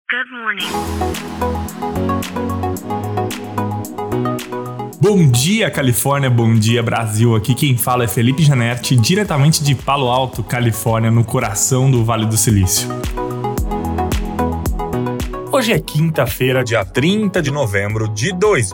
Good morning. Bom dia, Califórnia, bom dia, Brasil. Aqui quem fala é Felipe Janetti, diretamente de Palo Alto, Califórnia, no coração do Vale do Silício. Hoje é quinta-feira, dia 30 de novembro de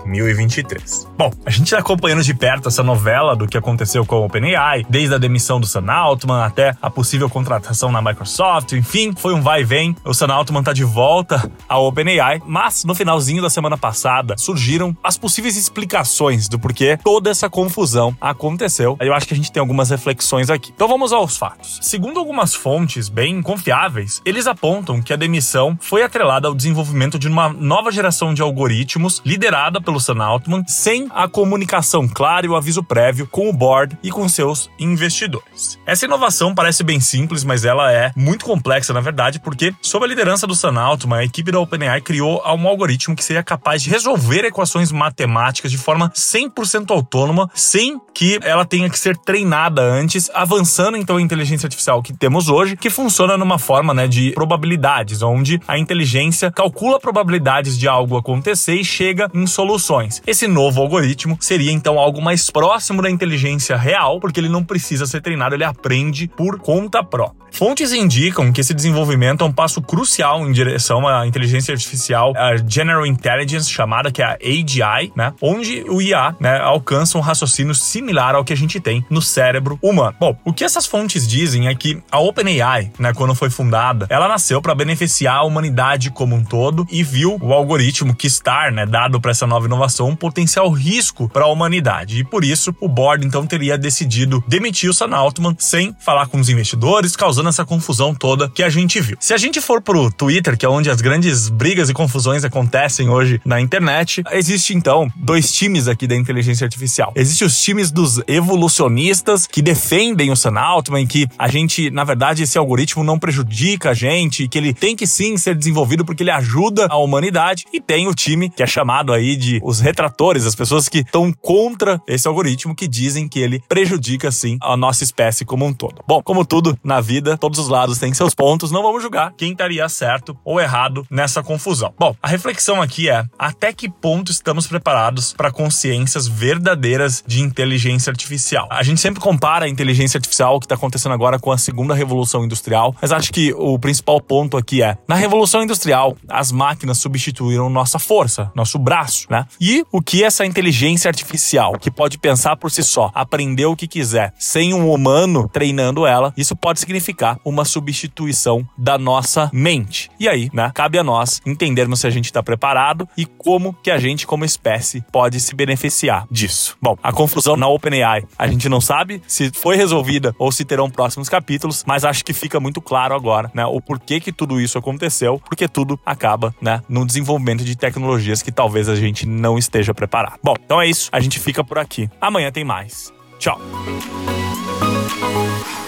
2023. Bom, a gente está acompanhando de perto essa novela do que aconteceu com a OpenAI, desde a demissão do Sam Altman até a possível contratação na Microsoft, enfim, foi um vai e vem. O Sam Altman está de volta à OpenAI, mas no finalzinho da semana passada surgiram as possíveis explicações do porquê toda essa confusão aconteceu. Eu acho que a gente tem algumas reflexões aqui. Então vamos aos fatos. Segundo algumas fontes bem confiáveis, eles apontam que a demissão foi atrelada ao desenvolvimento de uma nova geração de algoritmos liderada pelo Sam Altman, sem a comunicação clara e o aviso prévio com o board e com seus investidores. Essa inovação parece bem simples, mas ela é muito complexa na verdade, porque sob a liderança do Sam Altman, a equipe da OpenAI criou um algoritmo que seria capaz de resolver equações matemáticas de forma 100% autônoma, sem que ela tenha que ser treinada antes, avançando então a inteligência artificial que temos hoje, que funciona numa forma de probabilidades, onde a inteligência calcula probabilidades de algo acontecer e chega em soluções. Esse novo algoritmo seria então algo mais próximo da inteligência real, porque ele não precisa ser treinado, ele aprende por conta própria. Fontes indicam que esse desenvolvimento é um passo crucial em direção à inteligência artificial, a General Intelligence, chamada que é a AGI, onde o IA alcança um raciocínio similar ao que a gente tem no cérebro humano. Bom, o que essas fontes dizem é que a OpenAI, quando foi fundada, ela nasceu para beneficiar a humanidade como um todo e viu o algoritmo que está, dado para essa nova inovação, um potencial risco para a humanidade. E por isso, o board então teria decidido demitir o Sam Altman sem falar com os investidores, causando essa confusão toda que a gente viu. Se a gente for pro Twitter, que é onde as grandes brigas e confusões acontecem hoje na internet, existe então dois times aqui da inteligência artificial. Existem os times dos evolucionistas que defendem o Sam Altman, que a gente, na verdade, esse algoritmo não prejudica a gente, que ele tem que sim ser desenvolvido porque ele ajuda a humanidade, e tem o time que é chamado aí de os retratores, as pessoas que estão contra esse algoritmo, que dizem que ele prejudica sim a nossa espécie como um todo. Bom, como tudo na vida, todos os lados têm seus pontos, não vamos julgar quem estaria certo ou errado nessa confusão. Bom, a reflexão aqui é: até que ponto estamos preparados para consciências verdadeiras de inteligência artificial? A gente sempre compara a inteligência artificial, o que está acontecendo agora, com a segunda revolução industrial, mas acho que o principal ponto aqui é: na revolução industrial, as máquinas substituíram nossa força, nosso braço, E o que essa inteligência artificial, que pode pensar por si só, aprender o que quiser, sem um humano treinando ela, isso pode significar uma substituição da nossa mente. E aí, cabe a nós entendermos se a gente está preparado e como que a gente, como espécie, pode se beneficiar disso. Bom, a confusão na OpenAI, a gente não sabe se foi resolvida ou se terão próximos capítulos, mas acho que fica muito claro agora, o porquê que tudo isso aconteceu, porque tudo acaba, no desenvolvimento de tecnologias que talvez a gente não esteja preparado. Bom, então é isso, a gente fica por aqui. Amanhã tem mais. Tchau!